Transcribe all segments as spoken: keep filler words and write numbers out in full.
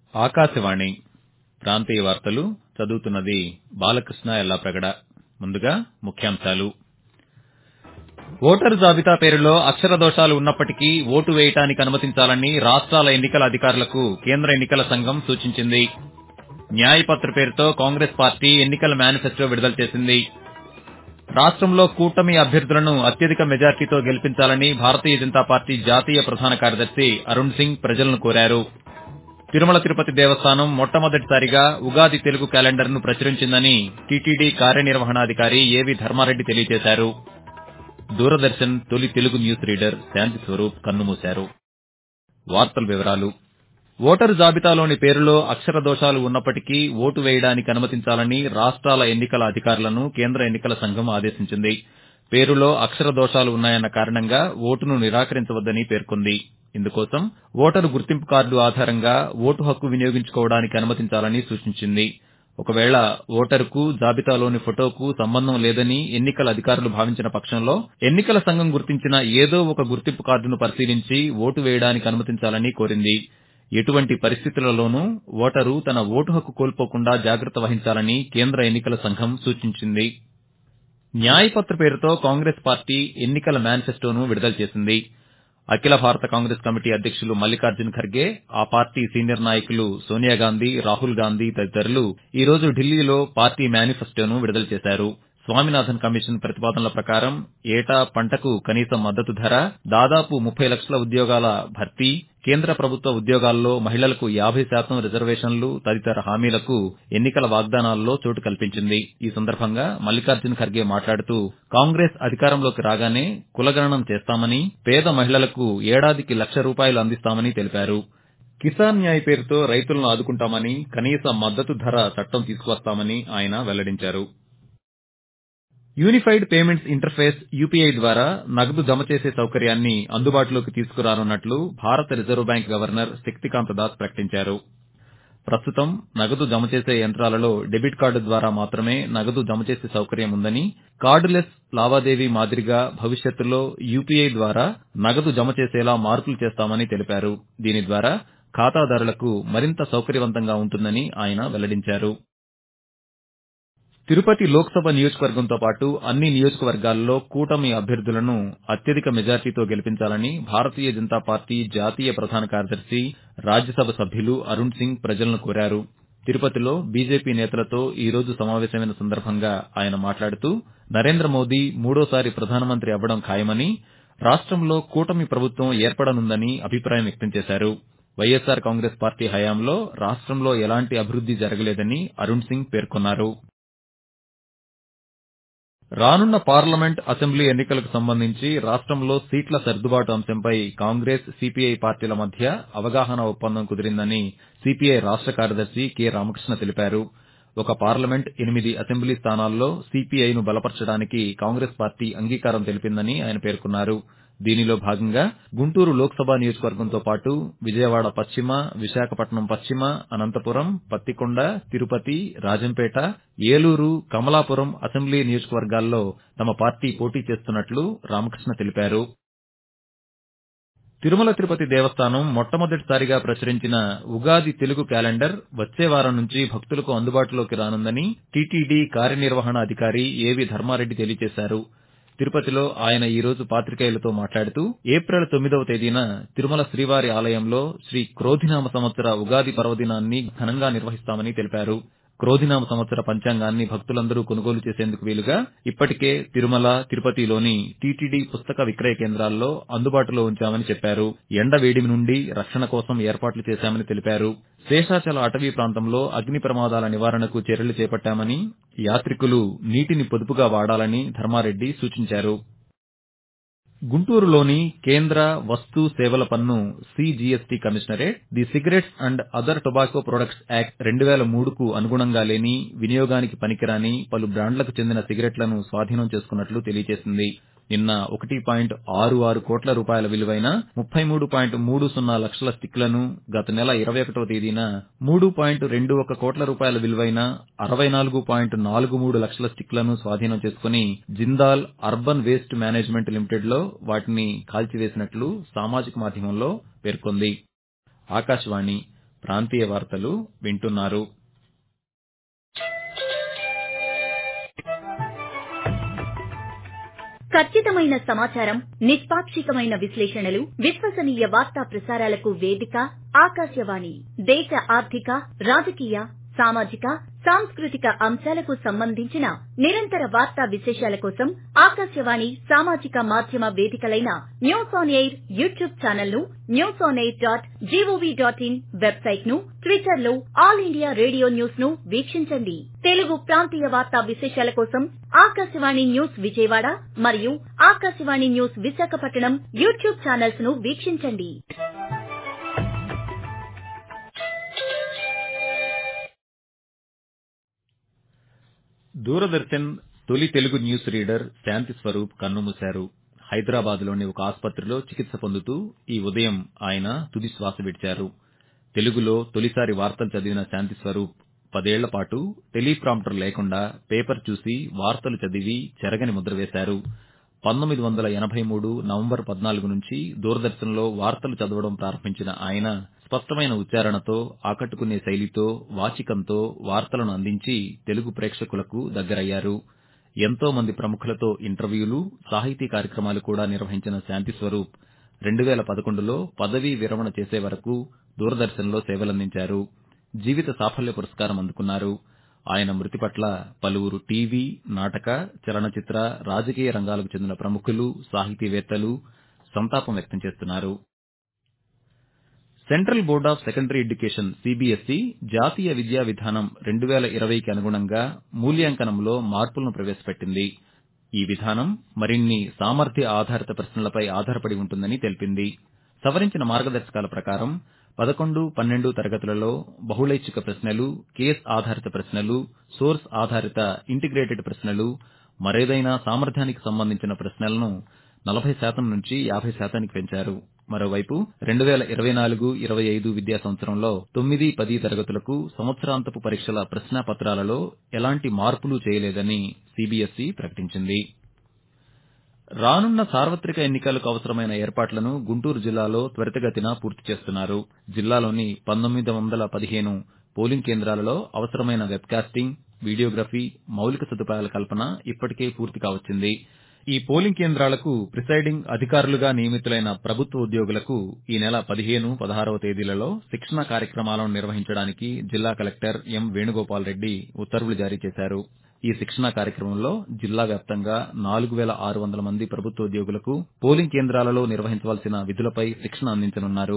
ఆకాశవాణి ప్రాంతీయ వార్తలు చదువుతున్నది బాలకృష్ణ ఎల్లాప్రగడ. ముందుగా ముఖ్యాంశాలు. ఓటరు జాబితా పేరులో అక్షర దోషాలు ఉన్నప్పటికీ ఓటు వేయడానికి అనుమతించాలని రాష్ట్రాల ఎన్నికల అధికారులకు కేంద్ర ఎన్నికల సంఘం సూచించింది. న్యాయపత్ర పేరుతో కాంగ్రెస్ పార్టీ ఎన్నికల మేనిఫెస్టో విడుదల చేసింది. రాష్టంలో కూటమి అభ్యర్థులను అత్యధిక మెజార్టీతో గెలిపించాలని భారతీయ జనతా పార్టీ జాతీయ ప్రధాన కార్యదర్శి అరుణ్ సింగ్ ప్రజలను కోరారు. తిరుమల తిరుపతి దేవస్థానం మొట్టమొదటిసారిగా ఉగాది తెలుగు క్యాలెండర్ ను ప్రచురించిందని టీటీడీ కార్యనిర్వహణాధికారి ఏవి ధర్మారెడ్డి తెలియజేశారు. దూరదర్శన్ తొలి తెలుగు న్యూస్ రీడర్ శాంతి స్వరూప్ కన్నుమూశారు. వార్తల వివరాలు. ఓటరు జాబితాలోని పేరులో అక్షర దోషాలు ఉన్నప్పటికీ ఓటు వేయడానికి అనుమతించాలని రాష్ట్రాల ఎన్నికల అధికారులను కేంద్ర ఎన్నికల సంఘం ఆదేశించింది. పేరులో అక్షర దోషాలు ఉన్నాయన్న కారణంగా ఓటును నిరాకరించవద్దని పేర్కొంది. ఇందుకోసం ఓటరు గుర్తింపు కార్డు ఆధారంగా ఓటు హక్కు వినియోగించుకోవడానికి అనుమతించాలని సూచించింది. ఒకవేళ ఓటరుకు జాబితాలోని ఫోటోకు సంబంధం లేదని ఎన్నికల అధికారులు భావించిన పక్షంలో ఎన్నికల సంఘం గుర్తించిన ఏదో ఒక గుర్తింపు కార్డును పరిశీలించి ఓటు వేయడానికి అనుమతించాలని కోరింది. ఎటువంటి పరిస్థితులలోనూ ఓటరు తన ఓటు హక్కు కోల్పోకుండా జాగ్రత్త వహించాలని కేంద్ర ఎన్నికల సంఘం సూచించింది. న్యాయపత్ర పేరుతో కాంగ్రెస్ పార్టీ ఎన్నికల మేనిఫెస్టోను విడుదల చేసింది. అఖిల భారత కాంగ్రెస్ కమిటీ అధ్యక్షులు మల్లికార్జున్ ఖర్గే, ఆ పార్టీ సీనియర్ నాయకులు సోనియాగాంధీ, రాహుల్ గాంధీ తదితరులు ఈ రోజు ఢిల్లీలో పార్టీ మేనిఫెస్టోను విడుదల చేశారు. స్వామినాథన్ కమిషన్ ప్రతిపాదనల ప్రకారం ఏటా పంటకు కనీస మద్దతు ధర, దాదాపు ముప్పై లక్షల ఉద్యోగాల భర్తీ, కేంద్ర ప్రభుత్వ ఉద్యోగాల్లో మహిళలకు యాభై శాతం రిజర్వేషన్లు తదితర హామీలకు ఎన్నికల వాగ్దానాల్లో చోటు కల్పించింది. ఈ సందర్భంగా మల్లికార్జున్ ఖర్గే మాట్లాడుతూ కాంగ్రెస్ అధికారంలోకి రాగానే కులగణన చేస్తామని, పేద మహిళలకు ఏడాదికి లక్ష రూపాయలు అందిస్తామని తెలిపారు. కిసాన్ న్యాయ్ పేరుతో రైతులను ఆదుకుంటామని, కనీస మద్దతు ధర చట్టం తీసుకువస్తామని ఆయన వెల్లడించారు. యూనిఫైడ్ పేమెంట్స్ ఇంటర్ఫేస్ యూపీఐ ద్వారా నగదు జమ చేసే సౌకర్యాన్ని అందుబాటులోకి తీసుకురానున్నట్లు భారత reserve bank governor Shaktikanta Das ప్రకటించారు. ప్రస్తుతం నగదు జమ చేసే యంత్రాలలో డెబిట్ కార్డు ద్వారా మాత్రమే నగదు జమ చేసే సౌకర్యం ఉందని, కార్డులెస్ లావాదేవీ మాదిరిగా భవిష్యత్తులో యూపీఐ ద్వారా నగదు జమ చేసేలా మార్పులు చేస్తామని తెలిపారు. దీని ద్వారా ఖాతాదారులకు మరింత సౌకర్యవంతంగా ఉంటుందని ఆయన వెల్లడించారు. తిరుపతి లోక్సభ నియోజకవర్గంతో పాటు అన్ని నియోజకవర్గాల్లో కూటమి అభ్యర్థులను అత్యధిక మెజార్టీతో గెలిపించాలని భారతీయ జనతా పార్టీ జాతీయ ప్రధాన కార్యదర్శి, రాజ్యసభ సభ్యులు అరుణ్ సింగ్ ప్రజలను కోరారు. తిరుపతిలో బీజేపీ నేతలతో ఈ రోజు సమావేశమైన సందర్భంగా ఆయన మాట్లాడుతూ నరేంద్ర మోదీ మూడోసారి ప్రధానమంత్రి అవ్వడం ఖాయమని, రాష్టంలో కూటమి ప్రభుత్వం ఏర్పడనుందని అభిప్రాయం వ్యక్తం చేశారు. వైఎస్సార్ కాంగ్రెస్ పార్టీ హయాంలో రాష్టంలో ఎలాంటి అభివృద్ది జరగలేదని అరుణ్ సింగ్ పేర్కొన్నారు. రానున్న పార్లమెంట్, అసెంబ్లీ ఎన్నికలకు సంబంధించి రాష్టంలో సీట్ల సర్దుబాటు అంశంపై కాంగ్రెస్, సీపీఐ పార్టీల మధ్య అవగాహన ఒప్పందం కుదిరిందని సీపీఐ రాష్ట కార్యదర్శి కె రామకృష్ణ తెలిపారు. ఒక పార్లమెంట్, ఎనిమిది అసెంబ్లీ స్థానాల్లో సీపీఐను బలపర్చడానికి కాంగ్రెస్ పార్టీ అంగీకారం తెలిపిందని ఆయన పేర్కొన్నారు. దీనిలో భాగంగా గుంటూరు లోక్సభ నియోజకవర్గంతో పాటు విజయవాడ పశ్చిమ, విశాఖపట్నం పశ్చిమ, అనంతపురం, పత్తికొండ, తిరుపతి, రాజంపేట, ఏలూరు, కమలాపురం అసెంబ్లీ నియోజకవర్గాల్లో తమ పార్టీ పోటీ చేస్తున్నట్లు రామకృష్ణ తెలిపారు. తిరుమల తిరుపతి దేవస్థానం మొట్టమొదటిసారిగా ప్రచురించిన ఉగాది తెలుగు క్యాలెండర్ వచ్చే వారం నుంచి భక్తులకు అందుబాటులోకి రానుందని టీటీడీ కార్యనిర్వహణాధికారి ఏవి ధర్మారెడ్డి తెలియజేశారు. తిరుపతిలో ఆయన ఈ రోజు పాతికేయులతో మాట్లాడుతూ ఏప్రిల్ తొమ్మిదవ తేదీన తిరుమల శ్రీవారి ఆలయంలో శ్రీ క్రోధినామ సంవత్సర ఉగాది పర్వదినాన్ని ఘనంగా నిర్వహిస్తామని తెలిపారు. క్రోధినామ సంవత్సర పంచాంగాన్ని భక్తులందరూ కొనుగోలు చేసేందుకు వీలుగా ఇప్పటికే తిరుమల, తిరుపతిలోని టీటీడీ పుస్తక విక్రయ కేంద్రాల్లో అందుబాటులో ఉంచామని చెప్పారు. ఎండ వేడిమి నుండి రక్షణ కోసం ఏర్పాట్లు చేశామని తెలిపారు. శేషాచల అటవీ ప్రాంతంలో అగ్ని ప్రమాదాల నివారణకు చర్యలు చేపట్టామని, యాత్రికులు నీటిని పొదుపుగా వాడాలని ధర్మారెడ్డి సూచించారు. గుంటూరులోని కేంద్ర వస్తు సేవల పన్ను CGST commissionerate the cigarettes and other tobacco products act రెండు వేల మూడుకు అనుగుణంగా లేని, వినియోగానికి పనికిరాని పలు బ్రాండ్లకు చెందిన సిగరెట్లను స్వాధీనం చేసుకున్నట్లు తెలియజేసింది. నిన్న ఒకటి పాయింట్ ఆరు ఆరు కోట్ల రూపాయల విలువైన ముప్పై మూడు పాయింట్ మూడు సున్నా లక్షల స్టిక్లను, గత నెల ఇరవై ఒకటవ తేదీన మూడు పాయింట్ రెండు ఒక కోట్ల రూపాయల విలువైన అరవై నాలుగు పాయింట్ నాలుగు మూడు లక్షల స్టిక్లను స్వాధీనం చేసుకుని Jindal urban waste management limited లో వాటిని కాల్చివేసినట్లు సామాజిక మాధ్యమంలో పేర్కొంది. ఆకాశవాణి ప్రాంతీయ వార్తలు వింటున్నారు. ఖచ్చితమైన సమాచారం, నిష్పాక్షికమైన విశ్లేషణలు, విశ్వసనీయ వార్తా ప్రసారాలకు వేదిక ఆకాశవాణి. దేశ ఆర్థిక, రాజకీయ, సామాజిక, సాంస్కృతిక అంశాలకు సంబంధించిన నిరంతర వార్తా విశేషాల కోసం ఆకాశవాణి సామాజిక మాధ్యమ వేదికలైన news on air YouTube channel ను, news on air dot G O V dot in website ను, ట్విట్టర్ లో ఆల్ ఇండియా రేడియో న్యూస్ ను వీక్షించండి. తెలుగు ప్రాంతీయ వార్తా విశేషాల కోసం ఆకాశవాణి న్యూస్ విజయవాడ మరియు Akashvani news Visakhapatnam YouTube channels ను వీక్షించండి. దూరదర్శన్ తొలి తెలుగు న్యూస్ రీడర్ శాంతి స్వరూప్ కన్నుమూశారు. హైదరాబాద్లోని ఒక ఆసుపత్రిలో చికిత్స పొందుతూ ఈ ఉదయం ఆయన తుది శ్వాస విడిచారు. తెలుగులో తొలిసారి వార్తలు చదివిన శాంతి స్వరూప్ పదేళ్ల పాటు టెలిప్రాంప్టర్ లేకుండా పేపర్ చూసి వార్తలు చదివి చెరగని ముద్ర వేశారు. పంతొమ్మిది వందల ఎనబై మూడు నవంబర్ పద్నాలుగు నుంచి దూరదర్శన్లో వార్తలు చదవడం ప్రారంభించిన ఆయన స్పష్టమైన ఉచ్చారణతో, ఆకట్టుకునే శైలితో, వాచికంతో వార్తలను అందించి తెలుగు ప్రేక్షకులకు దగ్గరయ్యారు. ఎంతో మంది ప్రముఖులతో ఇంటర్వ్యూలు, సాహితీ కార్యక్రమాలు కూడా నిర్వహించిన శాంతి స్వరూప్ రెండు వేల పదకొండులో పదవీ విరమణ చేసే వరకు దూరదర్శన్లో సేవలందించారు. జీవిత సాఫల్య పురస్కారం అందుకున్నారు. ఆయన మృతి పట్ల పలువురు టీవీ, నాటక, చలనచిత్ర, రాజకీయ రంగాలకు చెందిన ప్రముఖులు, సాహితీవేత్తలు సంతాపం వ్యక్తం చేస్తున్నారు. Central board of secondary education CBSE జాతీయ విద్యా విధానం రెండు వేల ఇరవైకి అనుగుణంగా మూల్యాంకనంలో మార్పులను ప్రవేశపెట్టింది. ఈ విధానం మరిన్ని సామర్థ్య ఆధారిత ప్రశ్నలపై ఆధారపడి ఉంటుందని తెలిపింది. సవరించిన మార్గదర్శకాల ప్రకారం పదకొండు, పన్నెండు తరగతులలో బహుళైచ్ఛిక ప్రశ్నలు, కేస్ ఆధారిత ప్రశ్నలు, సోర్స్ ఆధారిత ఇంటిగ్రేటెడ్ ప్రశ్నలు, మరేదైనా సామర్థ్యానికి సంబంధించిన ప్రశ్నలను నలభై శాతం నుంచి యాభై శాతానికి పెంచారు. మరోవైపు రెండు వేల ఇరవై నాలుగు ఇరవై ఐదు విద్యా సంవత్సరంలో తొమ్మిది, పది తరగతులకు సంవత్సరాంతపు పరీక్షల ప్రశ్నాపత్రాలలో ఎలాంటి మార్పులు చేయలేదని సీబీఎస్ఈ ప్రకటించింది. రానున్న సార్వత్రిక ఎన్నికలకు అవసరమైన ఏర్పాట్లను గుంటూరు జిల్లాలో త్వరితగతిన పూర్తి చేస్తున్నారు. జిల్లాలోని పంతొమ్మిది వందల పదిహేను పోలింగ్ కేంద్రాలలో అవసరమైన వెబ్కాస్టింగ్, వీడియోగ్రఫీ, మౌలిక సదుపాయాల కల్పన ఇప్పటికే పూర్తి కావచ్చింది. ఈ పోలింగ్ కేంద్రాలకు ప్రిసైడింగ్ అధికారులుగా నియమితులైన ప్రభుత్వ ఉద్యోగులకు ఈ నెల పదిహేను, పదహారవ తేదీలలో శిక్షణ కార్యక్రమాలను నిర్వహించడానికి జిల్లా కలెక్టర్ ఎం వేణుగోపాల్ రెడ్డి ఉత్తర్వులు జారీ చేశారు. ఈ శిక్షణా కార్యక్రమంలో జిల్లా వ్యాప్తంగా నాలుగు వేల ఆరు వందల మంది ప్రభుత్వ ఉద్యోగులకు పోలింగ్ కేంద్రాలలో నిర్వహించవలసిన విధులపై శిక్షణ అందించనున్నారు.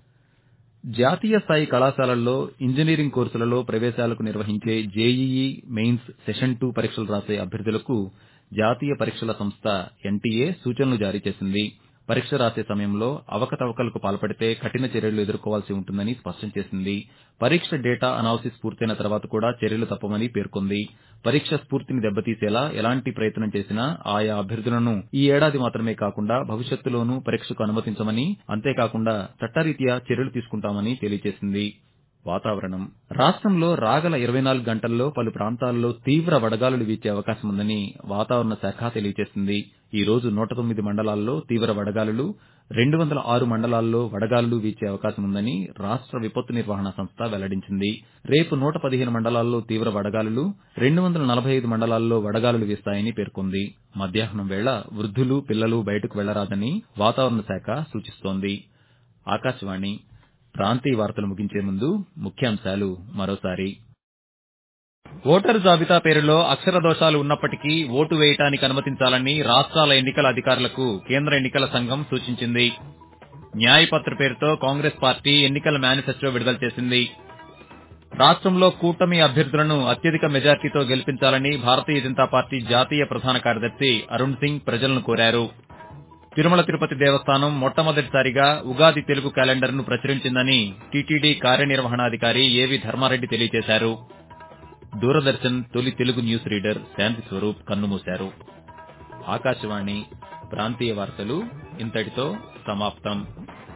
జాతీయ స్థాయి కళాశాలల్లో ఇంజనీరింగ్ కోర్సులలో ప్రవేశాలకు నిర్వహించే జేఈఈ మెయిన్స్ సెషన్ టూ పరీక్షలు రాసే అభ్యర్థులకు జాతీయ పరీక్షల సంస్థ ఎన్టీఏ సూచనలు జారీ చేసింది. పరీక్ష రాసే సమయంలో అవకతవకలకు పాల్పడితే కఠిన చర్యలు ఎదుర్కోవాల్సి ఉంటుందని స్పష్టం చేసింది. పరీక్ష డేటా అనాలిసిస్ పూర్తయిన తర్వాత కూడా చర్యలు తప్పవని పేర్కొంది. పరీక్ష స్ఫూర్తిని దెబ్బతీసేలా ఎలాంటి ప్రయత్నం చేసినా ఆయా అభ్యర్థులను ఈ ఏడాది మాత్రమే కాకుండా భవిష్యత్తులోనూ పరీక్షకు అనుమతించమని, అంతేకాకుండా చట్టరీత్యా చర్యలు తీసుకుంటామని తెలియజేసింది. వాతావరణం రాష్ట్రంలో రాగల ఇరవై నాలుగు గంటల్లో పలు ప్రాంతాల్లో తీవ్ర వడగాలులు వీచే అవకాశం ఉందని వాతావరణ శాఖ తెలియజేసింది. ఈ రోజు నూట తొమ్మిది మండలాల్లో తీవ్ర వడగాలులు, రెండు వందల ఆరు మండలాల్లో వడగాలులు వీచే అవకాశం ఉందని రాష్ట్ర విపత్తు నిర్వహణ సంస్థ వెల్లడించింది. రేపు నూట పదిహేను మండలాల్లో తీవ్ర వడగాలులు, రెండు వందల నలభై ఐదు మండలాల్లో వడగాలులు వీస్తాయని పేర్కొంది. మధ్యాహ్నం వేళ వృద్ధులు, పిల్లలు బయటకు వెళ్లరాదని వాతావరణ శాఖ సూచిస్తోంది. ఆకాశవాణి ప్రాంతీయ వార్తలు ముగించే ముందు ముఖ్యాంశాలు మరోసారి. ఓటరు జాబితా పేరులో అక్షర దోషాలు ఉన్నప్పటికీ ఓటు వేయటానికి అనుమతించాలని రాష్ట్రాల ఎన్నికల అధికారులకు కేంద్ర ఎన్నికల సంఘం సూచించింది. న్యాయపత్ర పేరుతో కాంగ్రెస్ పార్టీ ఎన్నికల మేనిఫెస్టో విడుదల చేసింది. రాష్ట్రంలో కూటమి అభ్యర్థులను అత్యధిక మెజార్టీతో గెలిపించాలని భారతీయ జనతా పార్టీ జాతీయ ప్రధాన కార్యదర్శి అరుణ్ సింగ్ ప్రజలను కోరారు. తిరుమల తిరుపతి దేవస్థానం మొట్టమొదటిసారిగా ఉగాది తెలుగు క్యాలెండర్ ను ప్రచురించిందని టీటీడీ కార్యనిర్వహణాధికారి ఏవి ధర్మారెడ్డి తెలియజేశారు. దూరదర్శన్ తొలి తెలుగు న్యూస్ రీడర్ శాంతి స్వరూప్ కన్నుమూశారు. ఆకాశవాణి ప్రాంతీయ వార్తలు ఇంతటితో సమాప్తం.